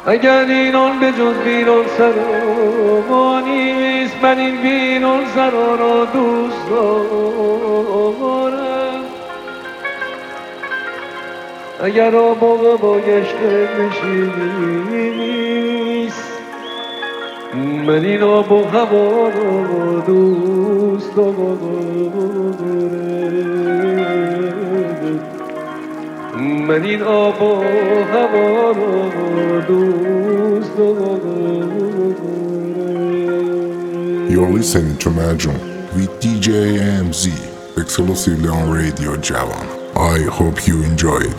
اگر اینان به جز بینان سرا نیست، من این بینان سرا را دوست دارم. اگر آب بایشته نشینیست، من این آب و هوا را دوست دارم. من این آب و هوا را دوست دارم. You're listening to Majum with DJ AMZ, exclusively on Radio Javan. I hope you enjoy it.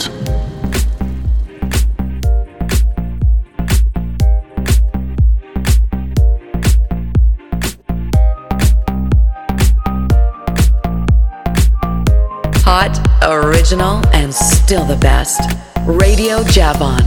Hot, original, and still the best. Radio Javan.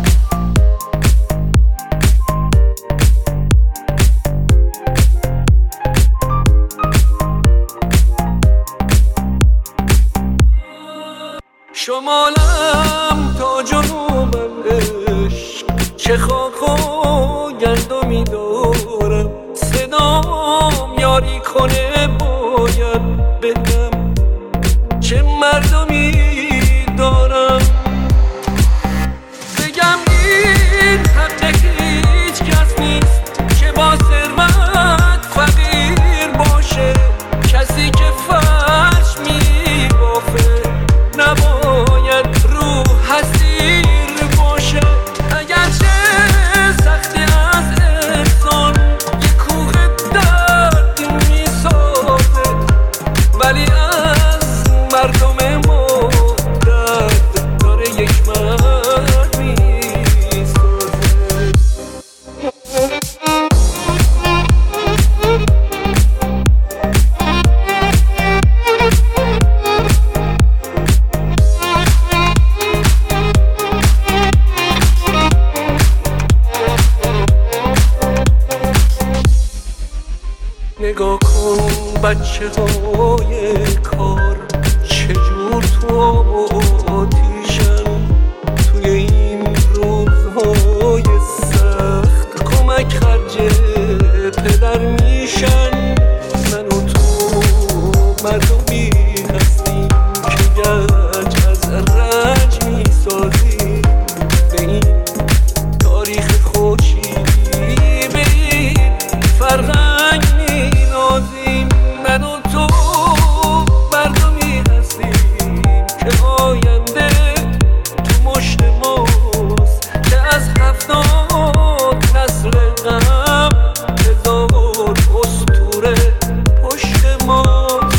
شمالم تا جنوبم عشق، چه خاک و گندمی دارم. صدام یاری کنه باید بگم چه مردمی دارم. بگم این حق هیچ کس نیست که با ثروت فقیر باشه. کسی که فرش میبافه نباید رو حسیر باشه. اگرچه سختی از انسان یک کوه درد میسازه، ولی از مردم ما درد داره یک مرد میسازه. نگاه کن بچه های کار چجور تو آب و آتیشن. توی این روزهای سخت کمک خرج پدر میشن. من و تو مردمی هستیم که گنج از رنج میسازیم. به این تاریخ خورشیدی به این فرهنگ مینازیم. من و تو مردمی هستیم که آینده تو مشت ماست، که از 70 نسل غم 1000 اسطوره پشت ماست.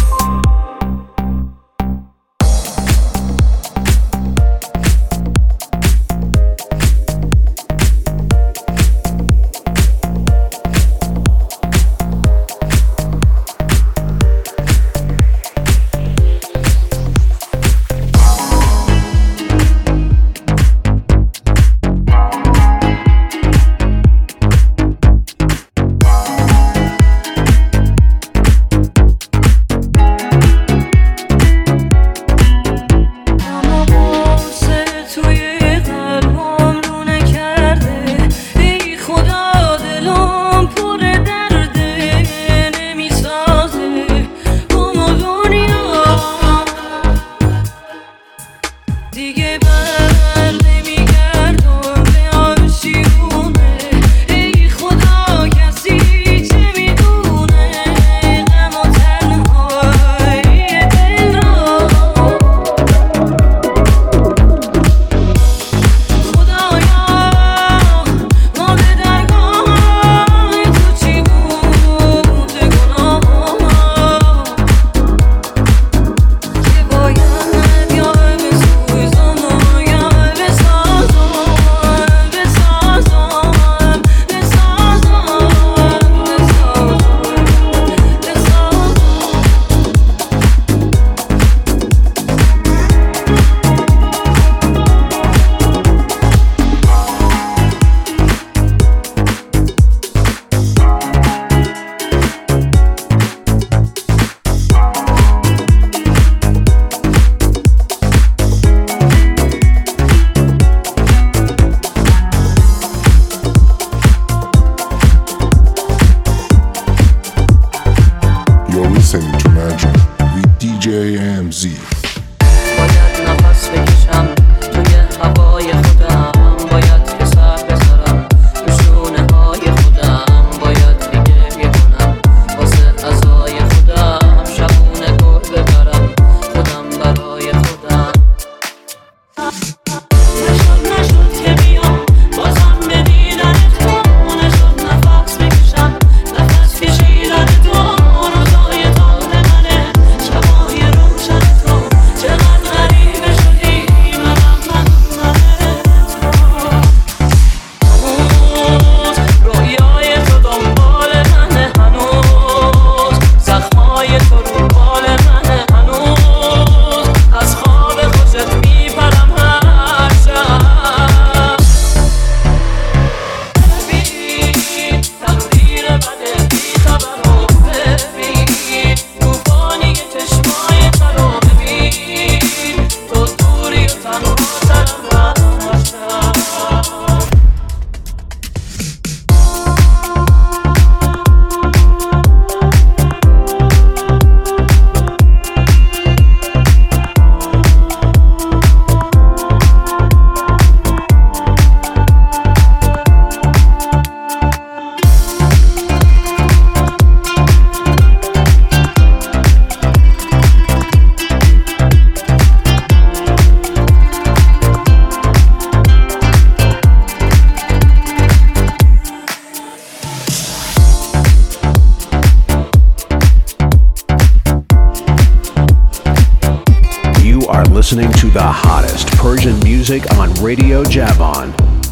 listening to the hottest Persian music on Radio Javon.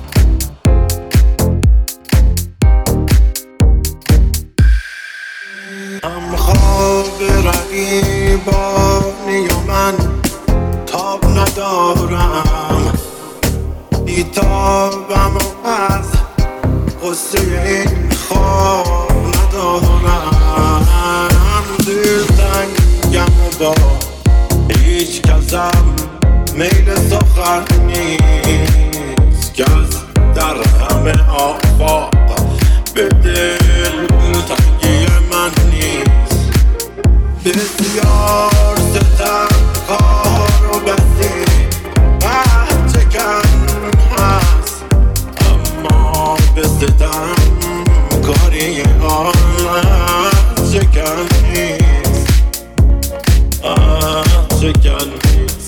رقیبانی و من تاب ندارم بیتابم و از غصه این خواب ندارم دلتنگم و با هیچ کسم میل سخن نیست که از در همه آفاق به دل تنگی من نیست بسیار ستم کار و بسی چکن هست اما به ستم کاری چکن نیست چکن نیست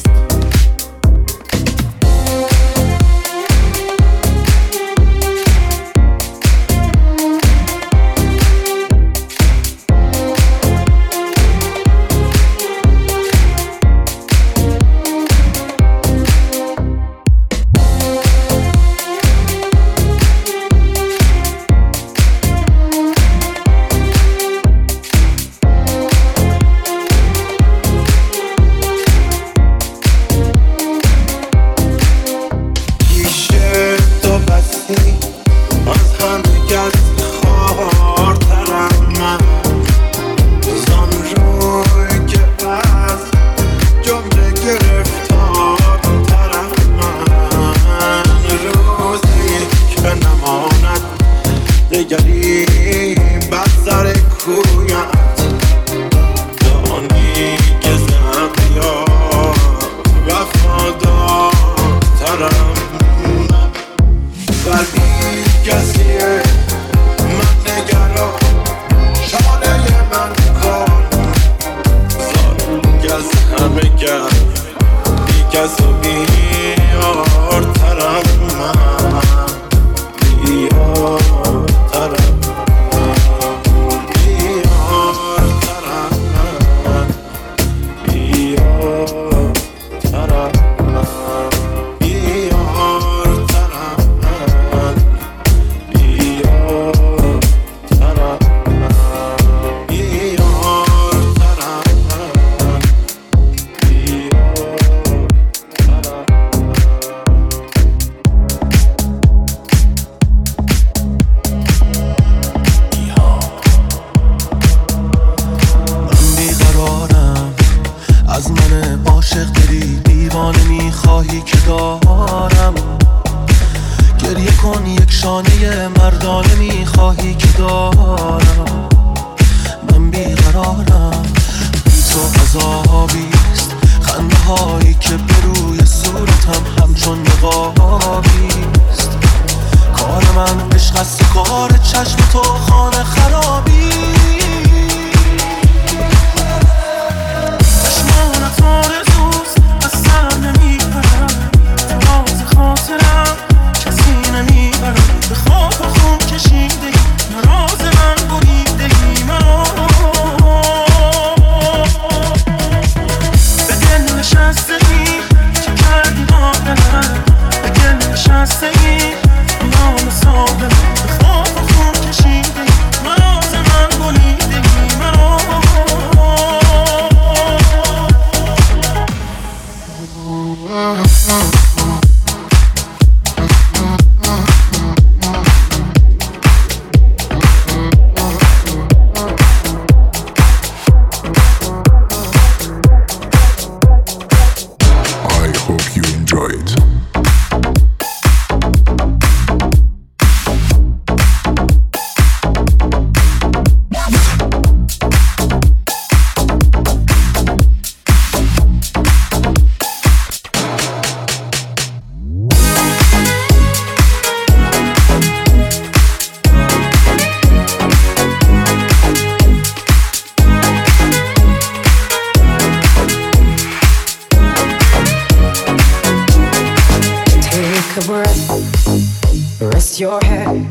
Your head,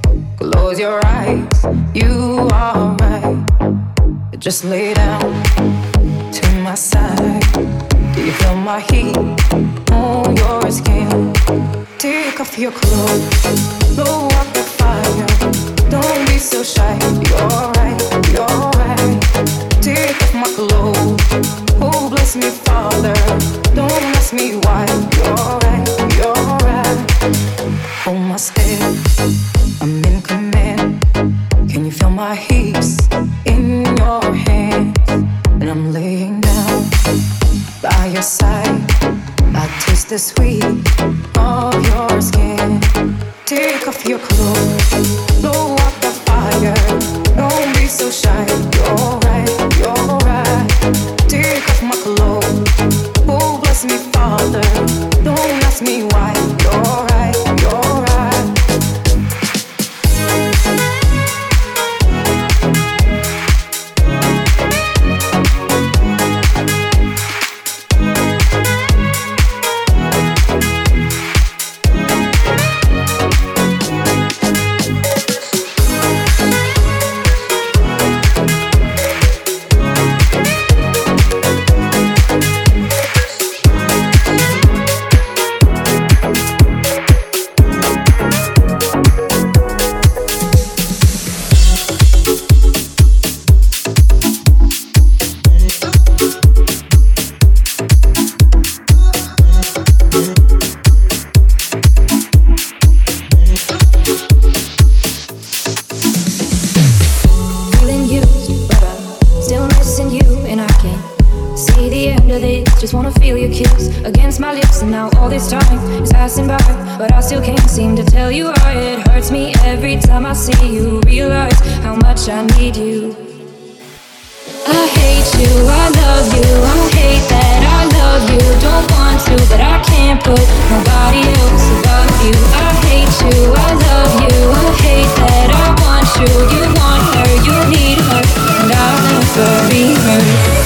close your eyes, you are right. Just lay down to my side. Do you feel my heat on your skin? Take off your clothes, blow up the fire. Don't be so shy. You're right, you're right. Take off my clothes. Oh, bless me, Father. Don't ask me why. You're right, you're right. Hold my step, I'm in command. Can you feel my hips in your hands? And I'm laying down by your side. I taste the sweet of your skin. Take off your clothes, blow up the fire. Don't be so shy. You're right, you're right. Take off my clothes. Oh, bless me, Father. Don't ask me why. You're right, you're right. Just wanna feel your kiss against my lips. And now all this time is passing by, but I still can't seem to tell you why. It hurts me every time I see you. Realize how much I need you. I hate you, I love you. I hate that I love you. Don't want to, but I can't put nobody else above you. I hate you, I love you. I hate that I want you. You want her, you need her, and I'll never be her.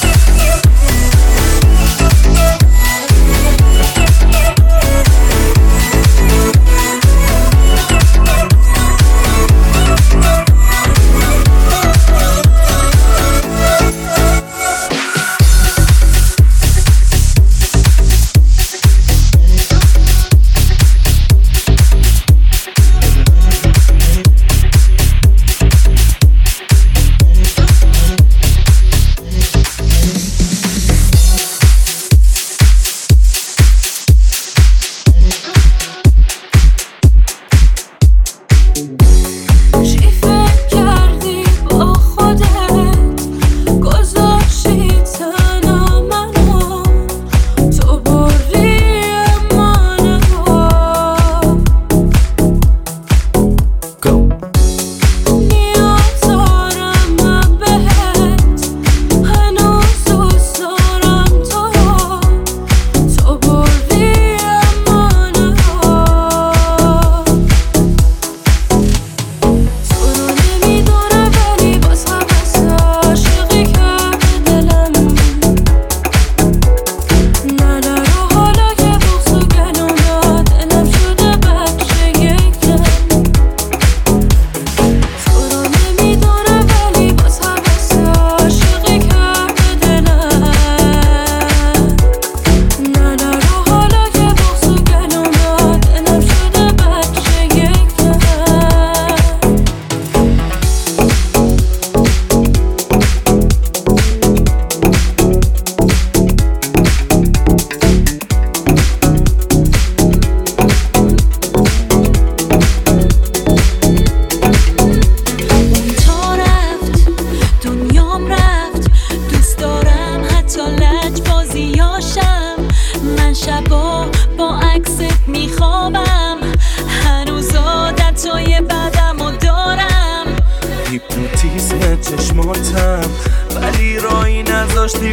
چشماتم ولی رایی نذاشتی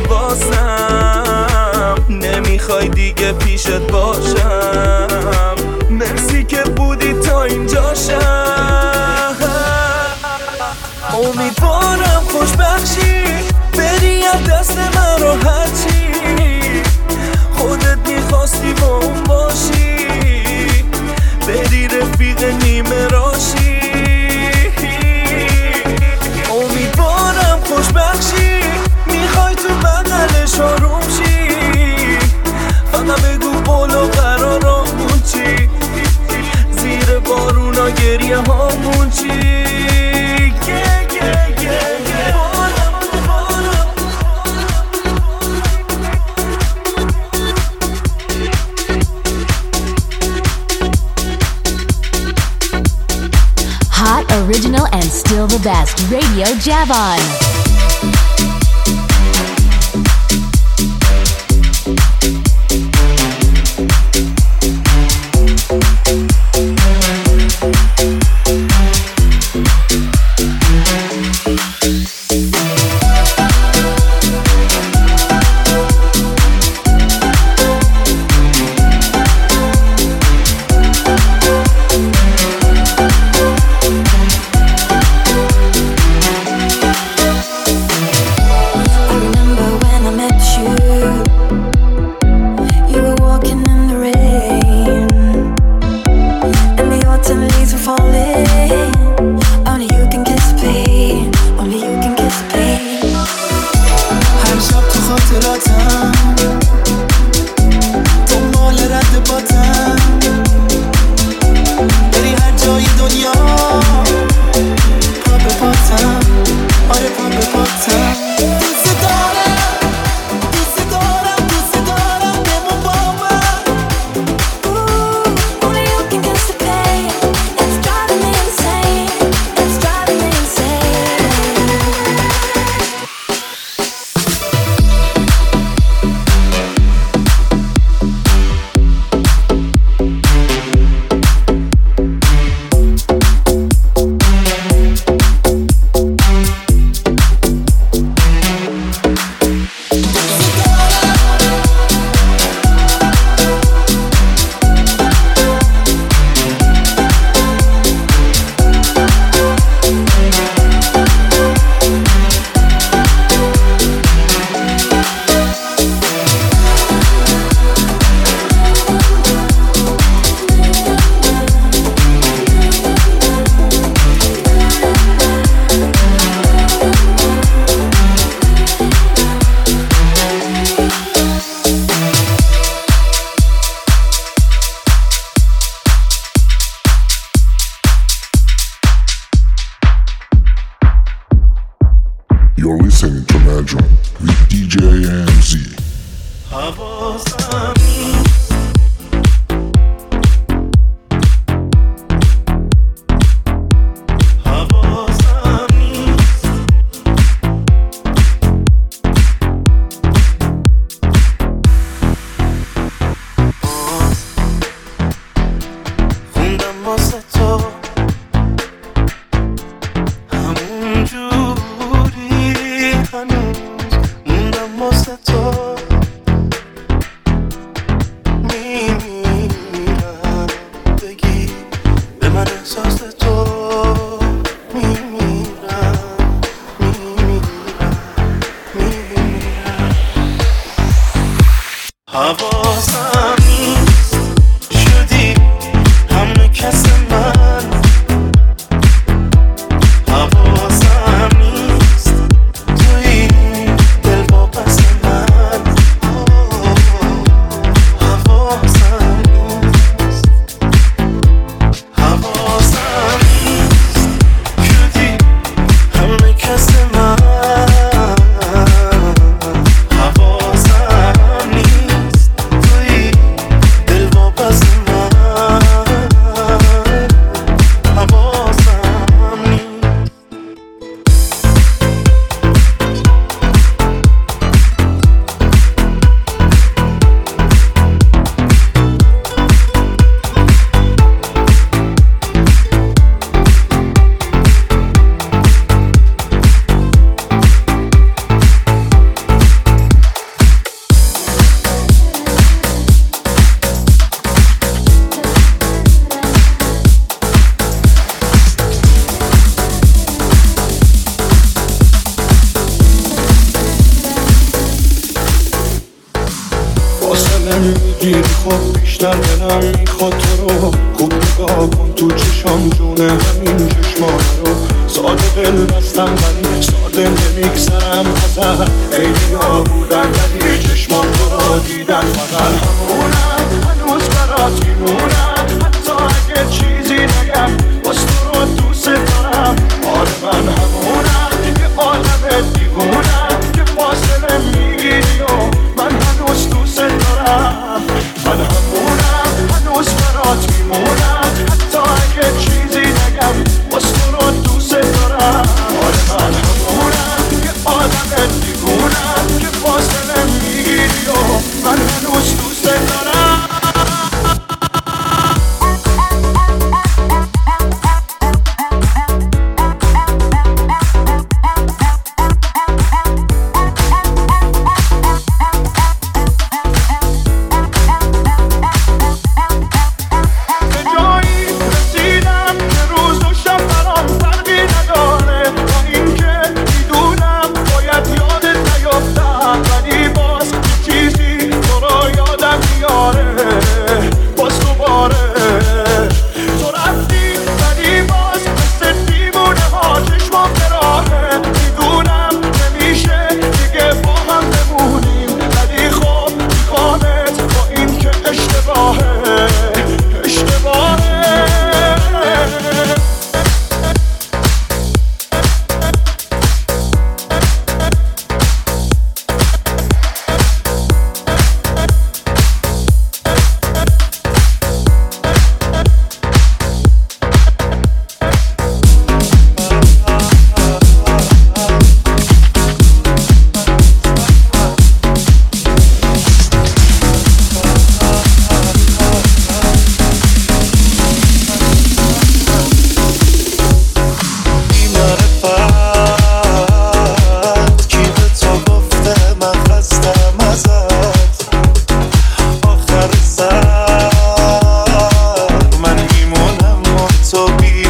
واسم. نمیخوای دیگه پیشت باشم. مرسی که بودی تا اینجاشم. امیدوارم خوشبخشی بری از دست من راحتی. خودت میخواستی با اون باشی، بری رفیق نیمه راشی. امیدوارم خوشبخشی، میخوای تو بغلش آروم شی. یا گریه هامون چی. Hot, original, and still the best. Radio Javon. You're listening to Magic with DJ AMZ. میگیری خب بیشتر دلم میخواد تو رو خوب نگاه کن تو چشام جونه همین چشمان رو ساده دل بستم ولی ساده نمیگذرم ازت خیلی ها بودن ولی چشمان تو رو دیدن فقط همونم هنوز برات میمونم حتی اگه چیزی نگم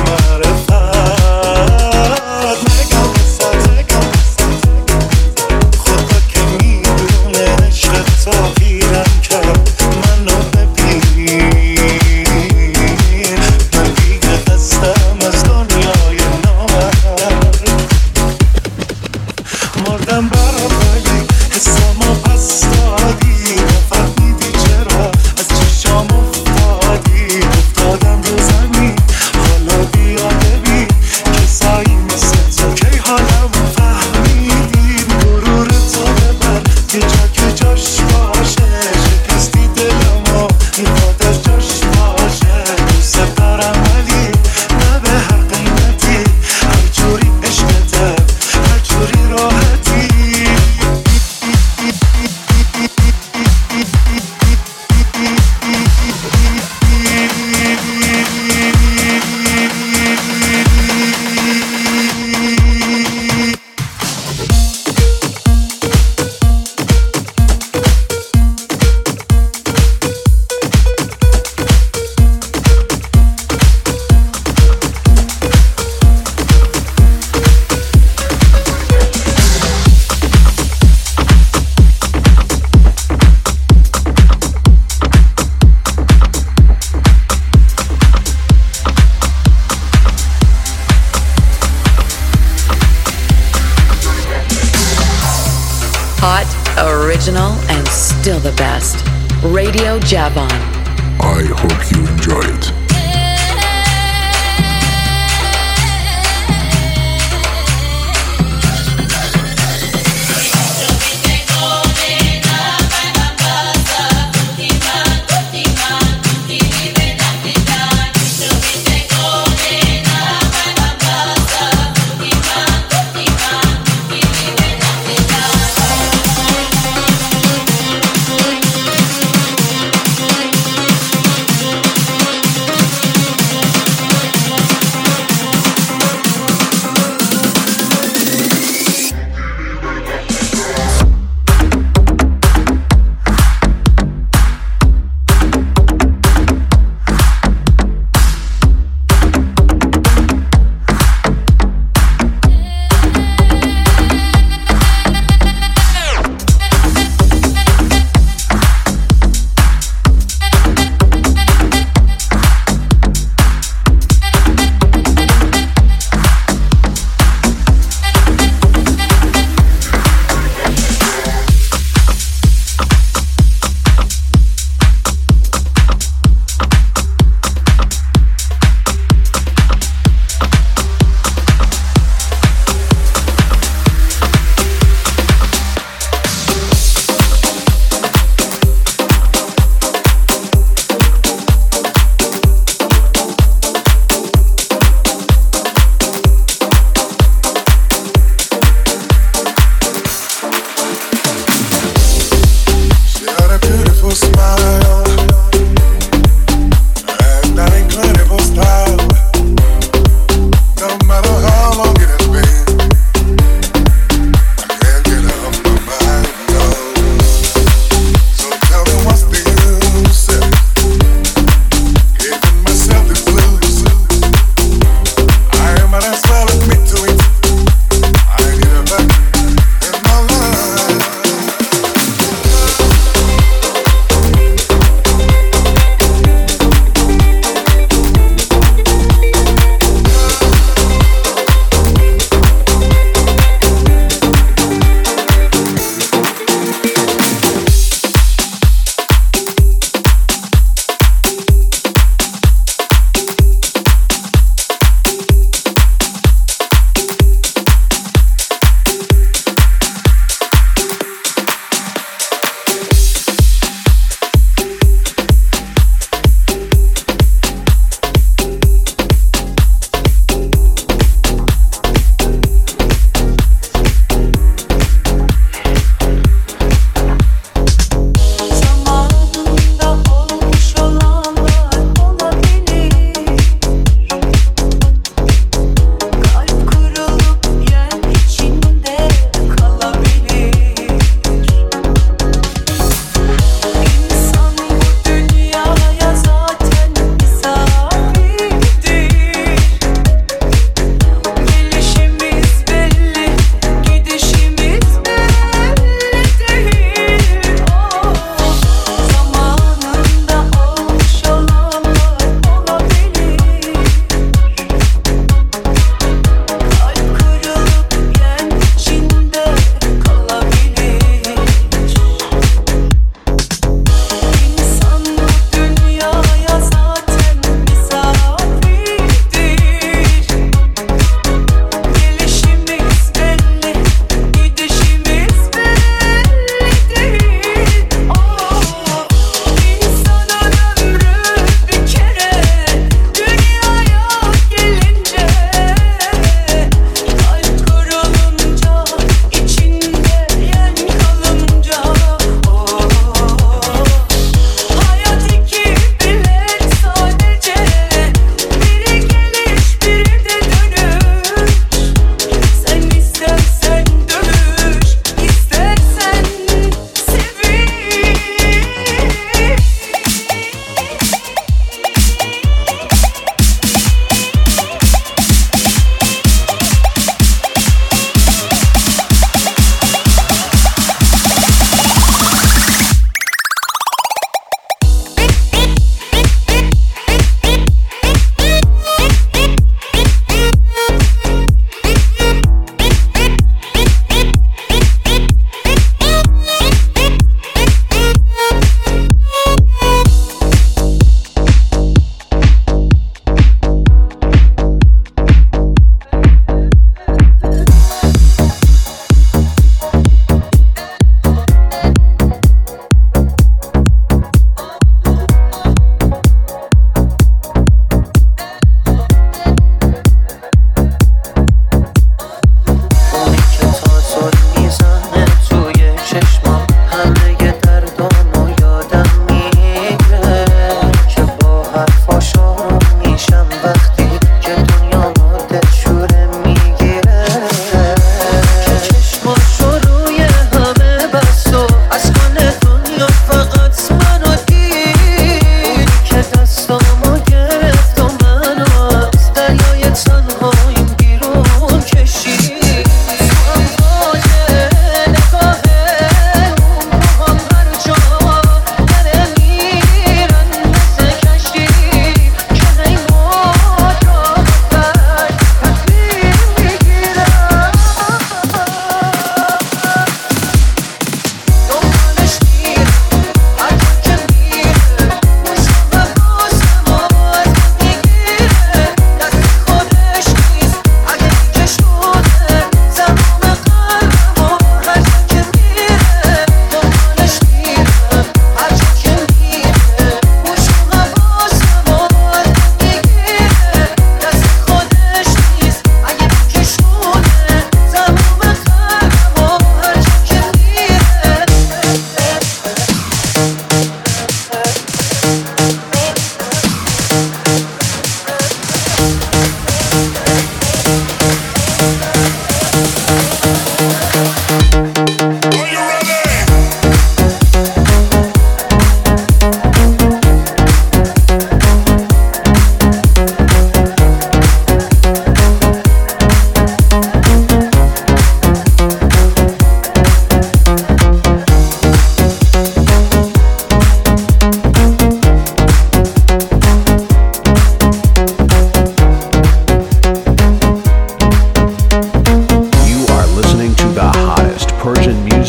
Original and still the best. Radio Javon. I hope you enjoy it.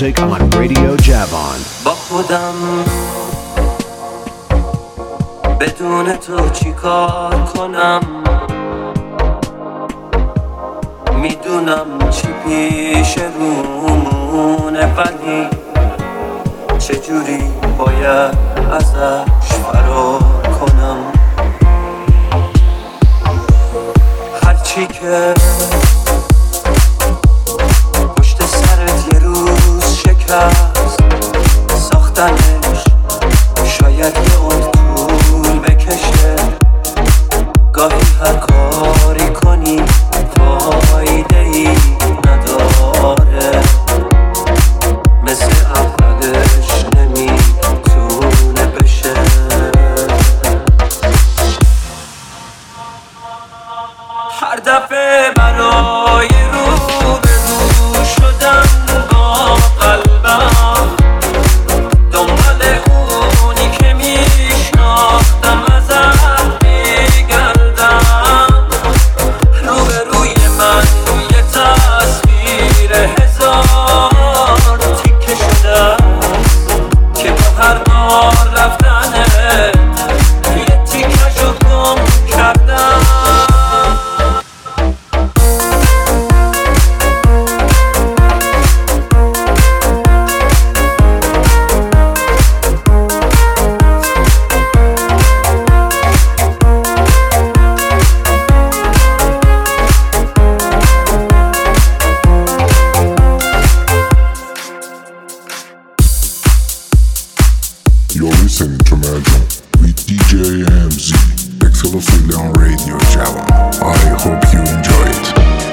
music on Radio Javon. با خودم بدون تو چی کار کنم، میدونم چی پیش رومونه، ولی چجوری باید ازش فرار کنم. هرچی که پشت سرت یه روز شکست ساختنش، شاید یه عمر طول بکشه. گاهی هر کاری کنی فایده‌ای نداره، مثل اولش نمیتونه بشه. هر دفعه برای رو به رو شدن با قلبم، دنبال اونی که میشناختم ازت میگردم. روبروی من یه تصویر هزار تیکه شده است که با هر بار رفتنه یه تیکشو گم کردم. You're listening to Imagine with DJ AMZ, exclusively on Radio Javon. I hope you enjoy it.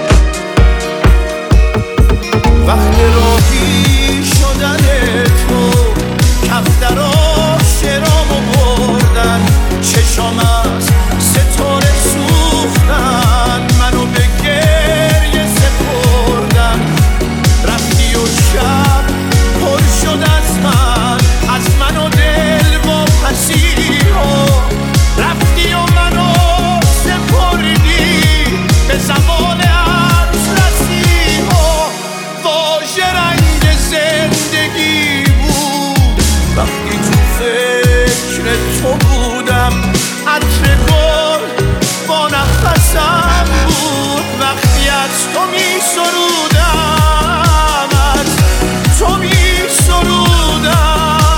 وقت راهی شدن تو کفتراش رامو بردن، چشام از ستاره سوختن، منو به گریه سپردن. رفتی و شب پر شد از من و دل و پسیرها. رفتی و منو سپردی به زمان عرض رسیها. واژه رنگ زندگی بود وقتی تو فکر تو بودم. عطر گل با نفسم بود وقتی از تو می سرودم، از تو می سرودم.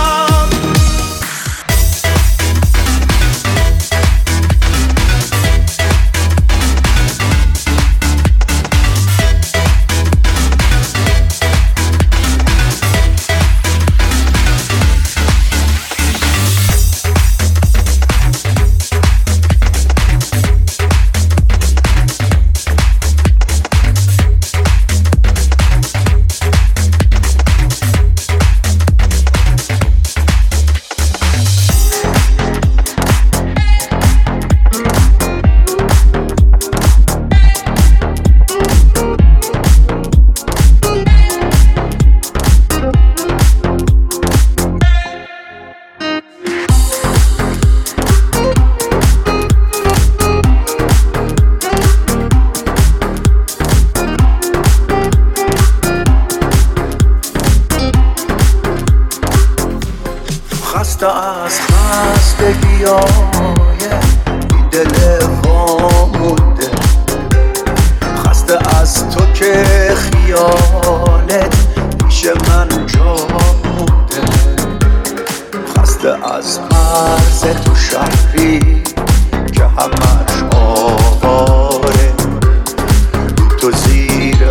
از خستگی‌های این دل وامونده، خسته از تو که خیالت پیش من جا مونده، خسته از مرز تو شهری که همش آواره، تو زیر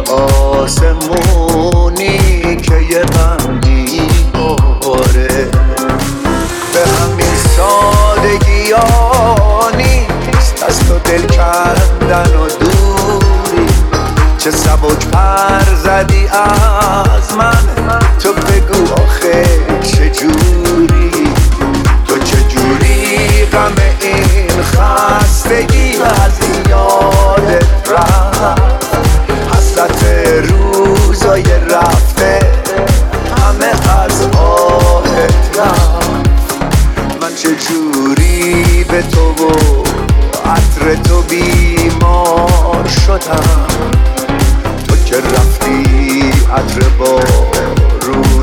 آسمونی که یه غم میباره. به همین سادگی ها نیست از تو دل کردن و دوری، چه سبک پر زدی از من، تو بگو آخه چجوری، تو چجوری غم این خستگی از یادت رفت، حسرت روزای رفته همه از آهت رفت. من چجوری به تو و عطر تو بیمار شدم، تو که رفتی عطر با رو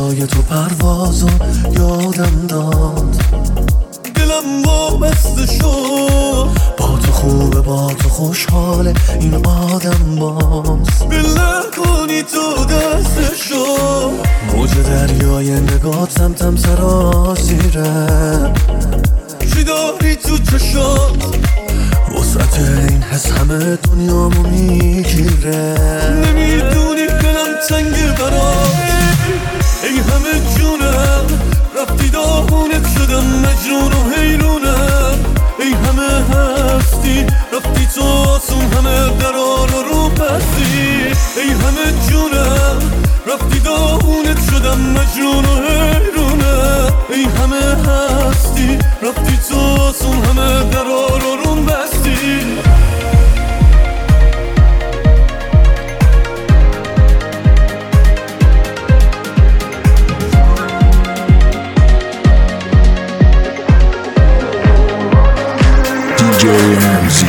صدای تو پروازو یادم داد، دلم وابسته شد. با تو خوبه با تو خوشحاله این آدم باز، بله کنی تو دستشو. موج دریای نگاه تم سرازیره، چی داری تو چشات؟ وسط این حس همه دنیامو میگیره. نمیدونی دلم تنگه برات، ای همه جونم رفتی داغونت شدم مجنون و حیرونم. ای همه هستی رفتی تو آسون همه درار رو بستی. ای همه جونم رفتی داغونت شدم مجنون و حیرونم. ای همه هستی رفتی تو آسون همه درار رو بستی. DJ AMZ.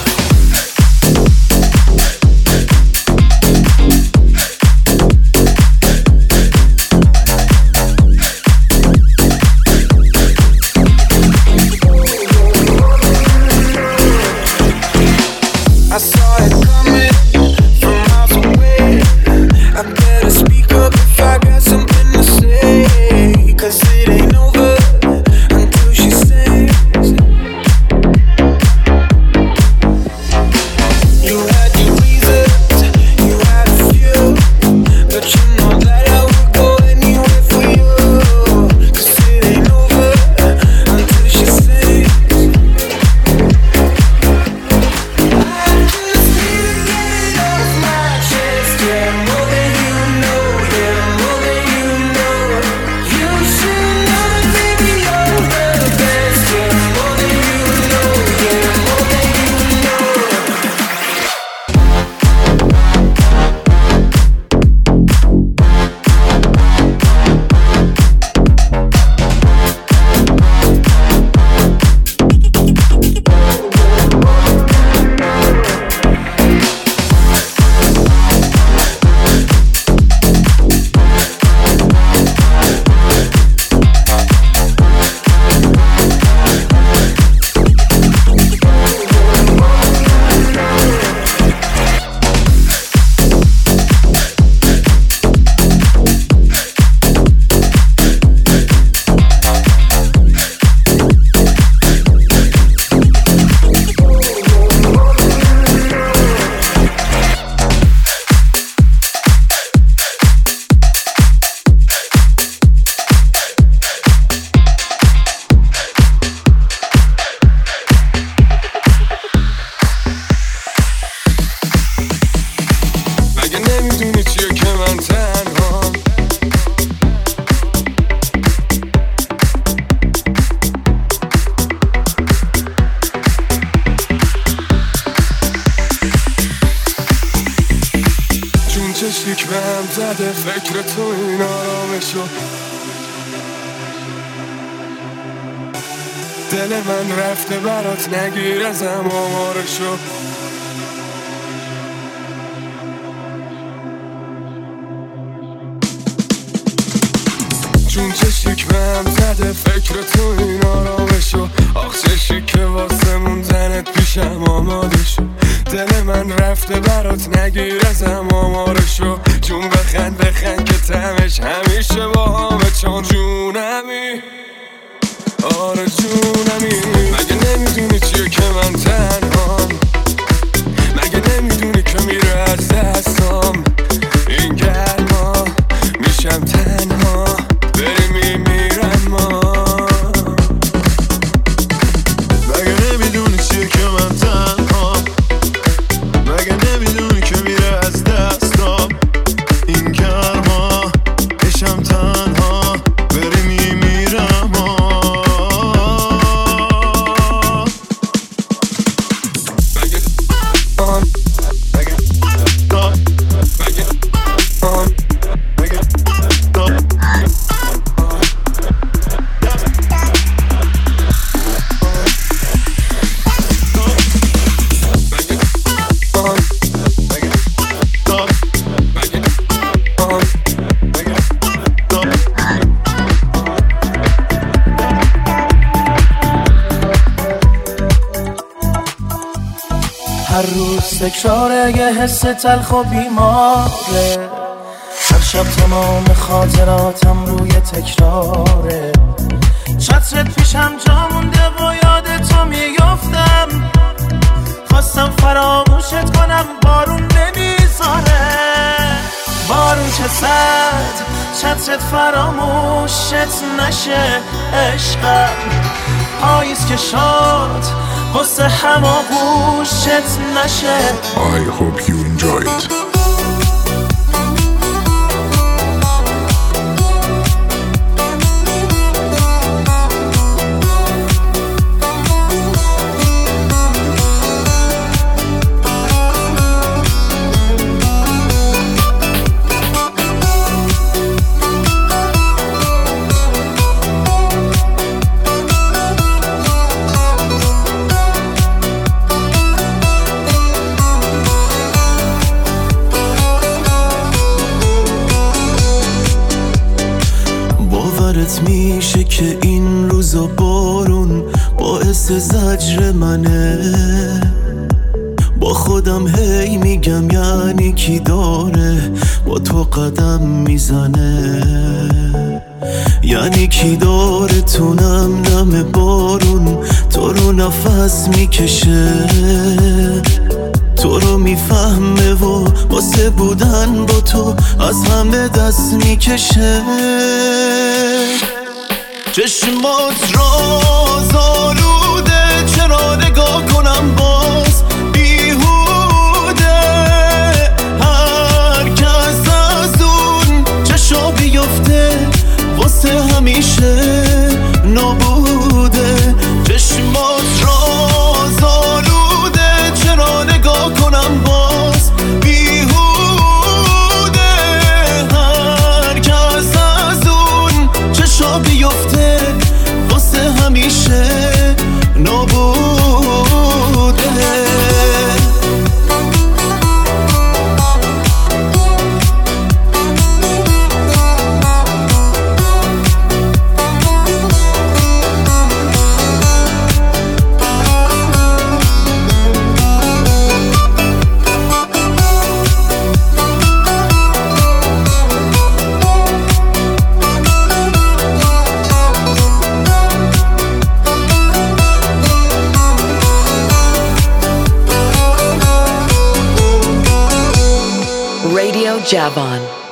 فکر تو این آرامشو، دل من رفته برات نگیر ازم آمارشو. چون چشی که هم زده فکر تو این آرامشو، آخ چشی که واسه موندنت پیشم آماده شو. دل من رفته برات نگیر ازم آمارشو، چون بخند که تمش همیشه با همه. چون جونمی آره جونمی، مگه نمیدونی چیه که من تنهام؟ مگه نمیدونی که میره از دستام این گرما؟ میشم تنها بری میمیرم ما. مگه نمیدونی چیه که من تنهام؟ مگه نمیدونی که میره از دستام این گرما؟ میشم تنها هر روز تکرار یه حس تلخ و بیماره، هر شب تمام خاطراتم روی تکراره. چترت پیشم جا مونده و یاد تو میافتم، خواستم فراموشت کنم بارون نمیذاره. بارون که زد چترت فراموشت نشه عشقم، پاییز که شد قصه هماغوشت نشه. I hope you enjoy it. میشه که این روزا بارون باعث زجر منه، با خودم هی میگم یعنی کی داره با تو قدم میزنه، یعنی کی داره تو نم نم بارون تو رو نفس میکشه، تو رو میفهمه و واسه بودن با تو از همه دست میکشه. چشمات راز آلوده، چرا نگاه کنم باز بیهوده، هر کس از اون چشا بیفته واسه همیشه نابوده. چشمات راز آلوده، چرا نگاه کنم باز بیهوده، هر کس از اون چشا بیفته واسه همیشه نابوده. Radio Javon.